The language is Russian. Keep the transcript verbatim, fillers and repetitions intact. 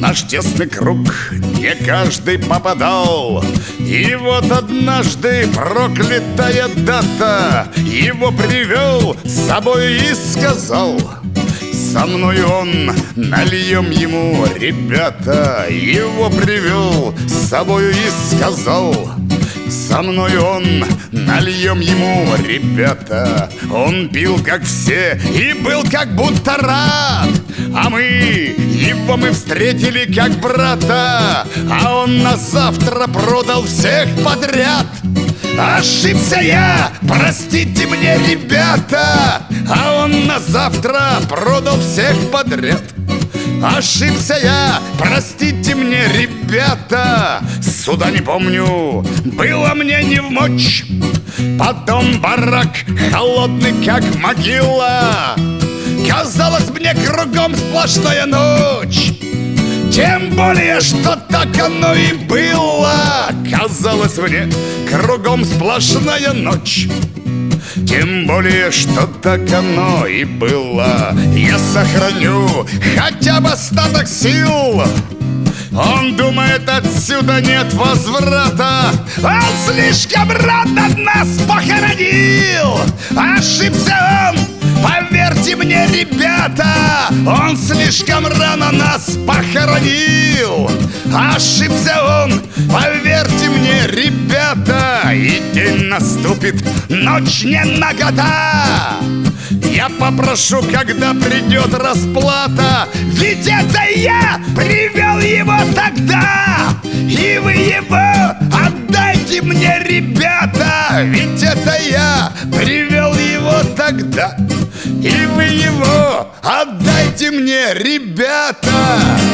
наш тесный круг не каждый попадал. И вот однажды проклятая дата его привел с собой и сказал: со мной он, нальем ему, ребята. Его привел с собой и сказал: со мной он, нальем ему, ребята. Он пил, как все, и был как будто рад. А мы, его мы встретили как брата. А он на завтра продал всех подряд. Ошибся я, простите мне, ребята. А он на завтра продал всех подряд. Ошибся я, простите мне, ребята. Суда не помню, было мне не вмочь. Потом барак холодный, как могила. Казалось мне, кругом сплошная ночь. Тем более, что так оно и было. Казалось мне, кругом сплошная ночь. Тем более, что так оно и было. Я сохраню хотя бы остаток сил. Он думает, отсюда нет возврата. Он слишком рано нас похоронил. Ошибся он, поверьте мне, ребята. Он слишком рано нас похоронил. Ошибся он, поверьте мне, ребята. И день наступит, ночь не на года. Я попрошу, когда придет расплата. Ведь это я привел его тогда. И вы его отдайте мне, ребята. Ведь это я привел его тогда. И вы его отдайте мне, ребята.